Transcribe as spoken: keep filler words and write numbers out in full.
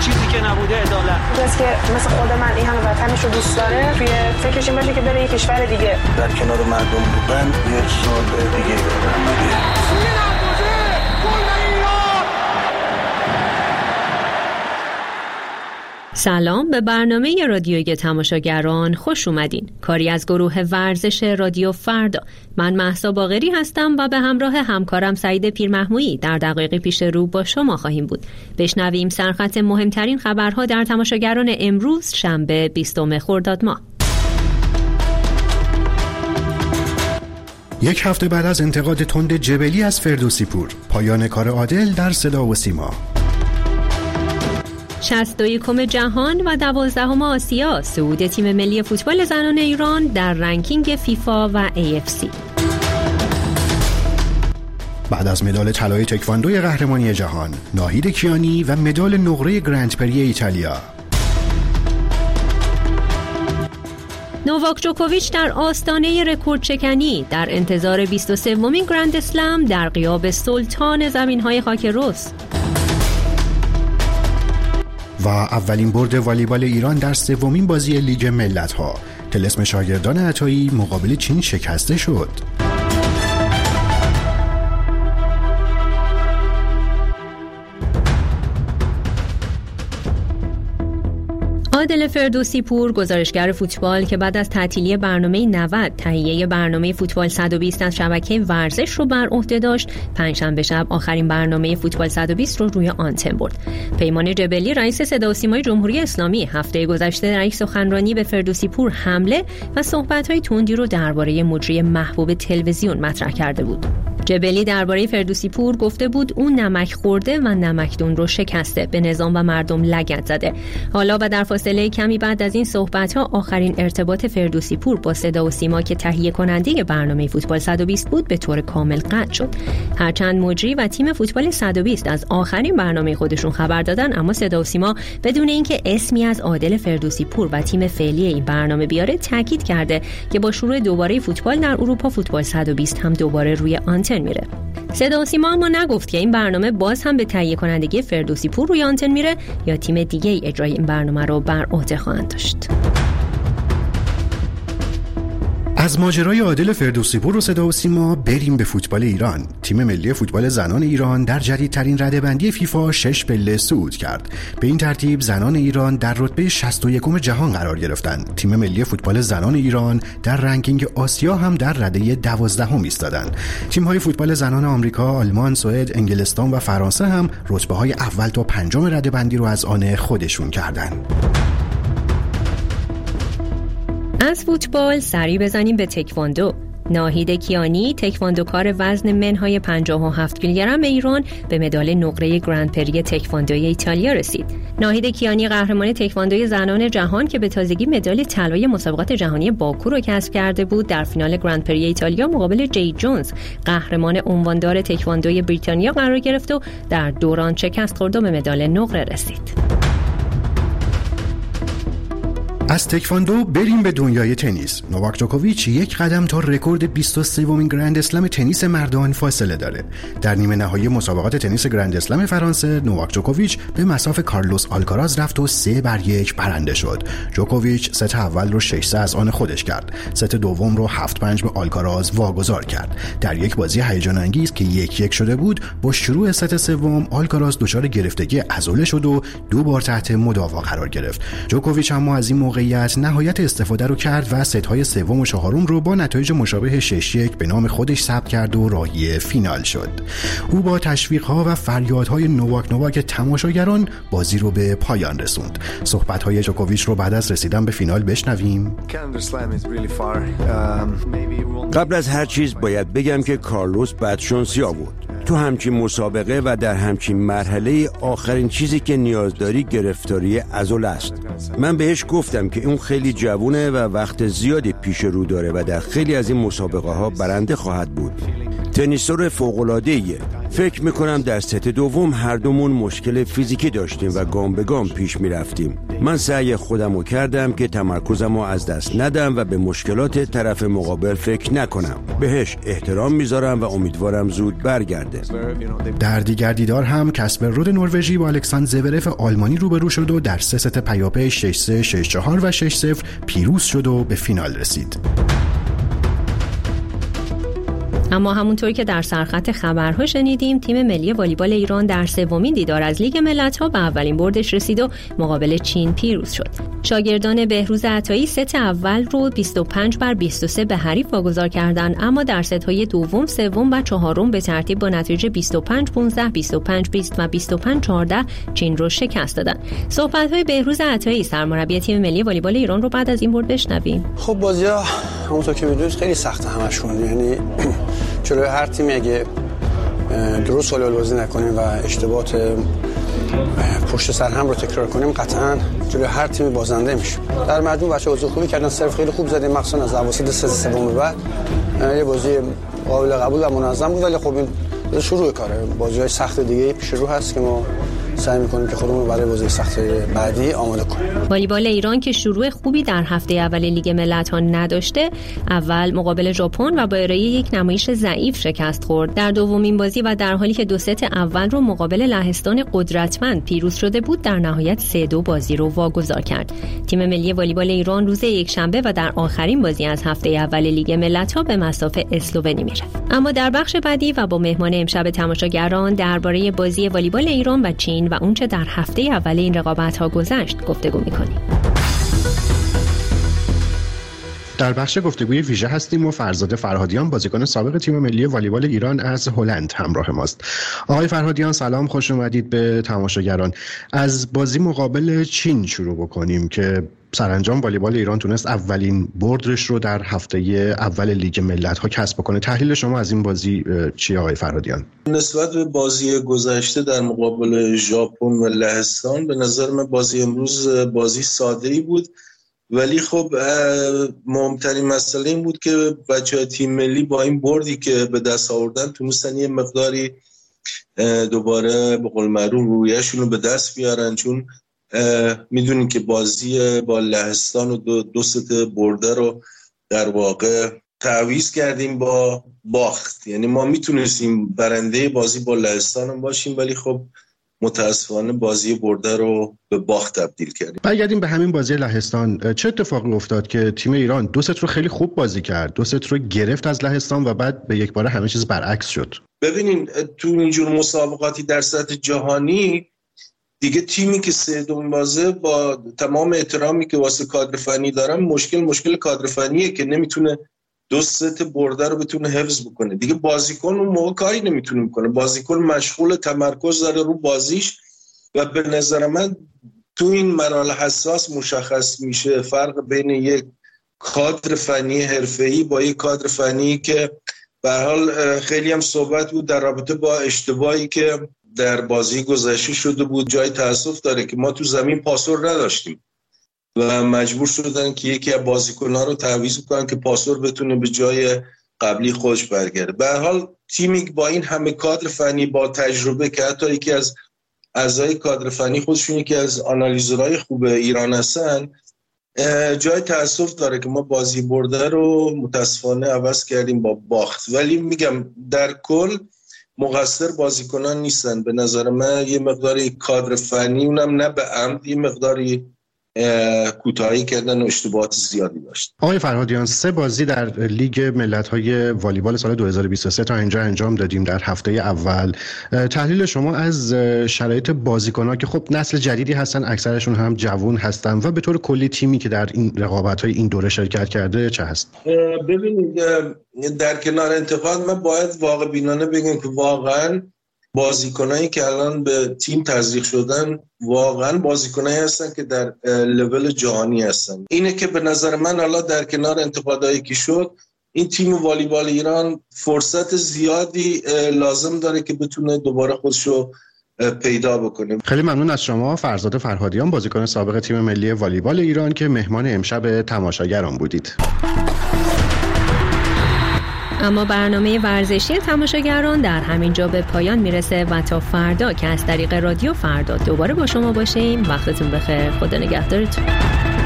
چیزی که نبوده عدالت. کسی که مثل خود من این همه وطنش رو دوست داره توی فکرش این باشه که بره یه کشور دیگه در کنار مردم بودن یه سال دیگه دارم. سلام، به برنامه رادیوی تماشاگران خوش اومدین. کاری از گروه ورزش رادیو فردا. من مهسا باقری هستم و به همراه همکارم سعید پیرمحمودی در دقایق پیش رو با شما خواهیم بود. بشنویم سرخط مهمترین خبرها در تماشاگران امروز شنبه بیستم خرداد ماه. یک هفته بعد از انتقاد تند جبلی از فردوسی پور، پایان کار عادل در صدا و سیما. شصت و یکم جهان و دوازدهم آسیا، صعود تیم ملی فوتبال زنان ایران در رنکینگ فیفا و ای اف سی. بعد از مدال طلای تکواندوی قهرمانی جهان، ناهید کیانی و مدال نقره گرند پری ایتالیا. نوواک جوکوویچ در آستانه رکورد شکنی در انتظار بیست و سومین گرند اسلم در غیاب سلطان زمین‌های خاک رس. و اولین برد والیبال ایران در سومین بازی لیگ ملت‌ها. طلسم شاگردان عطایی مقابل چین شکسته شد. عادل فردوسی پور، گزارشگر فوتبال که بعد از تعطیلی برنامه نود تهیه برنامه فوتبال صد و بیست از شبکه ورزش رو بر عهده داشت، پنجشنبه شب آخرین برنامه فوتبال صد و بیست رو روی آنتن برد. پیمان جبلی، رئیس صدا و سیمای جمهوری اسلامی، هفته گذشته در یک سخنرانی به فردوسی پور حمله و صحبت‌های تندی رو درباره مجری محبوب تلویزیون مطرح کرده بود. جبلی درباره فردوسی پور گفته بود اون نمک خورده و نمکدون رو شکسته، به نظام و مردم لگد زده. حالا و در فاصله کمی بعد از این صحبت‌ها آخرین ارتباط فردوسی پور با صدا و سیما که تهیه کننده برنامه فوتبال صد و بیست بود به طور کامل قطع شد. هرچند مجری و تیم فوتبال صد و بیست از آخرین برنامه خودشون خبر دادن، اما صدا و سیما بدون اینکه اسمی از عادل فردوسی پور و تیم فعلی این برنامه بیاره تاکید کرده که با شروع دوباره فوتبال در اروپا فوتبال صد و بیست هم دوباره روی آنتن میره. صدا و سیما اما نگفت که این برنامه باز هم به تهیه کنندگی فردوسی پور روی آنتن میره یا تیم دیگه ای اجرای این برنامه رو بر عهده خواهند داشت. از ماجرای عادل فردوسی پور و صدا و سیما بریم به فوتبال ایران. تیم ملی فوتبال زنان ایران در جدیدترین رده‌بندی فیفا شش پله صعود کرد. به این ترتیب زنان ایران در رتبه شصت و یکم جهان قرار گرفتند. تیم ملی فوتبال زنان ایران در رنکینگ آسیا هم در رده دوازدهم ایستادند. تیم‌های فوتبال زنان آمریکا، آلمان، سوئد، انگلستان و فرانسه هم رتبه‌های اول تا پنجم رده‌بندی رو از آن خودشون کردند. از فوتبال سری بزنیم به تکواندو. ناهید کیانی، تکواندوکار وزن منهای پنجاه و هفت کیلوگرم ایران، به مدال نقره گرند پری تکواندوی ایتالیا رسید. ناهید کیانی قهرمان تکواندوی زنان جهان که به تازگی مدال طلای مسابقات جهانی باکو رو کسب کرده بود، در فینال گرند پری ایتالیا مقابل جی جونز، قهرمان عنواندار تکواندوی بریتانیا قرار گرفت و در دوران شکست خورد و به مدال نقره رسید. از تکواندو بریم به دنیای تنیس. نوواک جوکوویچ یک قدم تا رکورد بیست و سومین گرند اسلم تنیس مردان فاصله داره. در نیمه نهایی مسابقات تنیس گرند اسلم فرانسه، نوواک جوکوویچ به مصاف کارلوس آلکاراز رفت و سه بر یک برنده شد. جوکوویچ ست اول رو شش سه از آن خودش کرد. ست دوم رو هفت پنج به آلکاراز واگذار کرد. در یک بازی هیجان انگیز که یک یک شده بود، با شروع ست سوم آلکاراز دچار گرفتگی عضله شد و دو بار تحت مداوا قرار گرفت. جوکوویچ اما از این موقع نهایت استفاده رو کرد و ست‌های سوم و چهارم رو با نتایج مشابه شش یک به نام خودش ثبت کرد و راهی فینال شد. او با تشویق‌ها و فریادهای نوواک نوواک تماشاگران بازی رو به پایان رسوند. صحبت‌های جوکوویچ رو بعد از رسیدن به فینال بشنویم. قبل از هر چیز باید بگم که کارلوس بدشانسی آورد. تو همچین مسابقه و در همچین مرحله آخرین چیزی که نیاز داری گرفتاری عضله است. من بهش گفتم که اون خیلی جوونه و وقت زیادی پیش رو داره و در خیلی از این مسابقه ها برنده خواهد بود. تنیسور فوق‌العاده‌ایه. فکر میکنم در ست دوم هر دومون مشکل فیزیکی داشتیم و گام به گام پیش میرفتیم. من سعی خودمو کردم که تمرکزمو از دست ندم و به مشکلات طرف مقابل فکر نکنم. بهش احترام میذارم و امیدوارم زود برگرده. در دیگر دیدار هم کاسپر رود نروژی با الکساندر زورف آلمانی روبرو شد و در سه ست پیاپی شش سه، شش چهار و شش صفر پیروز شد و به فینال رسید. اما همونطور که در سرخط خبرها شنیدیم، تیم ملی والیبال ایران در سومین دیدار از لیگ ملت‌ها به اولین بردش رسید و مقابل چین پیروز شد. شاگردان بهروز عطایی ست اول رو بیست و پنج بر بیست و سه به حریف واگذار کردند، اما در ست‌های دوم، سوم و چهارم به ترتیب با نتیجه بیست و پنج پانزده، بیست و پنج بیست و بیست و پنج چهارده چین رو شکست دادند. صحبت‌های بهروز عطایی سرمربی تیم ملی والیبال ایران رو بعد از این برد بشنویم. خب بازی‌ها همونطور که می‌دونید خیلی سخته همشون، یعنی جلوی هر تیمی اگه درست والیبال بازی نکنیم و اشتباهات پشت سر هم رو تکرار کنیم قطعاً جلوی هر تیمی بازنده میشیم. در مجموع بچه‌ها بازی خوبی کردن، سرو خیلی خوب زدیم، مخصوصا از اواسط سه سوم به بعد یه بازی قابل قبول و منظم بود، ولی خب این شروع کاره. بازی‌های سخت دیگه پیش رو هست که ما سعی می‌کنیم که خودمون رو برای بازی سخت بعدی آماده کنیم. والیبال ایران که شروع خوبی در هفته اول لیگ ملت‌ها نداشته، اول مقابل ژاپن و با ارائه یک نمایش ضعیف شکست خورد. در دومین بازی و در حالی که دو ست اول رو مقابل لهستان قدرتمند پیروز شده بود، در نهایت سه دو بازی رو واگذار کرد. تیم ملی والیبال ایران روز یکشنبه و در آخرین بازی از هفته اول لیگ ملت‌ها به مصاف اسلوونی میره. اما در بخش بعدی و با مهمان امشب تماشاگران درباره بازی والیبال ایران و چین و اونچه در هفته اول این رقابت‌ها گذشت گفتگو می‌کنیم. در بخش گفتگوی ویژه هستیم و فرزاد فرهادیان بازیکن سابق تیم ملی والیبال ایران از هلند همراه ماست. آقای فرهادیان سلام، خوش اومدید به تماشاگران. از بازی مقابل چین شروع بکنیم که سرانجام والیبال ایران تونست اولین بردش رو در هفته اول لیگ ملت‌ها کسب بکنه. تحلیل شما از این بازی چیه آقای فرهادیان؟ نسبت به بازی گذشته در مقابل ژاپن و لهستان به نظر من بازی امروز بازی ساده‌ای بود، ولی خب مهمترین مسئله این بود که بچه‌های تیم ملی با این بردی که به دست آوردن تونستن یه مقداری دوباره به قول معروف رویشون رو به دست بیارن، چون میدونین که بازی با لهستان و دو, دو ست برده رو در واقع تعویض کردیم با باخت. یعنی ما میتونستیم برنده بازی با لهستان هم باشیم، ولی خب متاسفانه بازی برده رو به باخت تبدیل کردیم. برگردیم به همین بازی لهستان، چه اتفاقی افتاد که تیم ایران دو ست رو خیلی خوب بازی کرد، دو ست رو گرفت از لهستان و بعد به یک باره همه چیز برعکس شد؟ ببینین تو اینجور مسابقاتی در سطح جهانی دیگه تیمی که سه دوم بازه، با تمام احترامی که واسه کادر فنی دارم، مشکل مشکل کادر فنیه که نمیتونه دو ست برده رو بتونه حفظ بکنه. دیگه بازیکن اون موقع کاری نمیتونه بکنه، بازیکن مشغول تمرکز داره رو بازیش و به نظر من تو این مراحل حساس مشخص میشه فرق بین یک کادر فنی حرفه‌ای با یک کادر فنی که به هر حال خیلی هم صحبت بود در رابطه با اشتباهی که در بازی گذشته شده بود. جای تأسف داره که ما تو زمین پاسور نداشتیم و مجبور شدن که یکی از بازیکن‌ها رو تعویض کنن که پاسور بتونه به جای قبلی خودش برگرده. به هر حال تیمی با این همه کادر فنی با تجربه که حتی یکی از اعضای کادر فنی خودشون یکی از آنالیزورهای خوب ایران هستن، جای تأسف داره که ما بازی برده رو متاسفانه عوض کردیم با باخت. ولی میگم در کل مقصر بازیکنان نیستن. به نظر من یه مقداری کادر فنی، اونم نه به عمد، یه مقداری کوتاهی کردن و اشتباهات زیادی داشت. آقای فرهادیان، سه بازی در لیگ ملت‌های والیبال سال دو هزار و بیست و سه تا اینجا انجام دادیم در هفته اول. تحلیل شما از شرایط بازیکن‌ها که خب نسل جدیدی هستن، اکثرشون هم جوان هستن، و به طور کلی تیمی که در این رقابت‌های این دوره شرکت کرده چه هست؟ ببینید در کنار انتقاد من باید واقع بینانه بگم که واقعاً بازیکنایی که الان به تیم تزریق شدن واقعا بازیکنایی هستن که در لول جهانی هستن. اینه که به نظر من حالا در کنار انتقادایی که شد، این تیم والیبال ایران فرصت زیادی لازم داره که بتونه دوباره خودشو پیدا بکنه. خیلی ممنون از شما فرزاد فرهادیان، بازیکن سابق تیم ملی والیبال ایران که مهمان امشب تماشاگران بودید. اما برنامه ورزشی تماشاگران در همین جا به پایان میرسه و تا فردا که از طریق رادیو فردا دوباره با شما باشیم. وقتتون بخیر. خدا نگهدارتون.